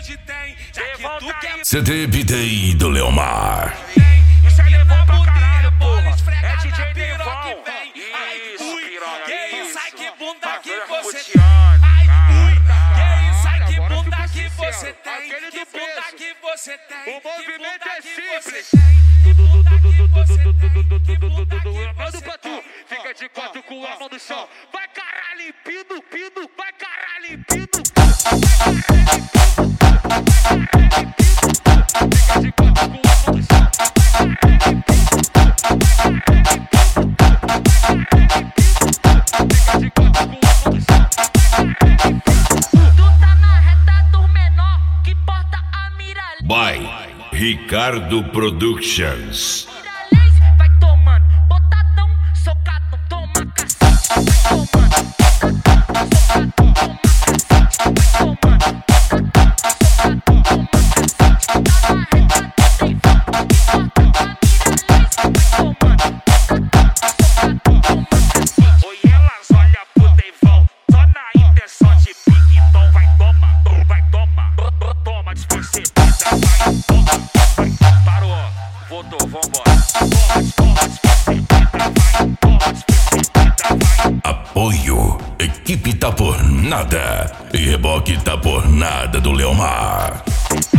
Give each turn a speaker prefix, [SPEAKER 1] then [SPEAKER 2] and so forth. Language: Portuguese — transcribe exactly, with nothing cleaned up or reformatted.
[SPEAKER 1] hoje tem. Já que tu quer.
[SPEAKER 2] C D B D do Leomar.
[SPEAKER 1] Isso é levão pra caralho, porra. É D J Devão. Ai, ui, que isso, ai que bunda que você tem. Ai, ui, que isso, ai que bunda que você tem. Que bunda que você tem.
[SPEAKER 3] O movimento é simples.
[SPEAKER 1] Manda
[SPEAKER 3] pra tu, fica de quatro com a mão no chão. Vai caralho, pido, pido, vai caralho, pido. Fica de quatro com a mão no chão. Fica de quatro com a mão no chão.
[SPEAKER 4] Tu tá na reta do menor, que porta a mira.
[SPEAKER 2] By Ricardo Productions.
[SPEAKER 4] Vai tomando, botadão, socadão, toma cacete. Tomando, botadão, socadão, toma cacete. Tomando, botadão, socadão, toma cacete. Tá na reta do Devão, que porta a mira. Tomando, botadão, socadão, toma cacete.
[SPEAKER 3] Oi, elas olham pro Devão, só na intenção de pique. Então vai tomar, vai tomar, toma despercebida. Vai, toma, vai, parou, voltou, vambora. Toma, toma despercebida, vai, toma despercebida, vai.
[SPEAKER 2] Apoio, equipe tá por nada e reboque tá por nada do Leomar.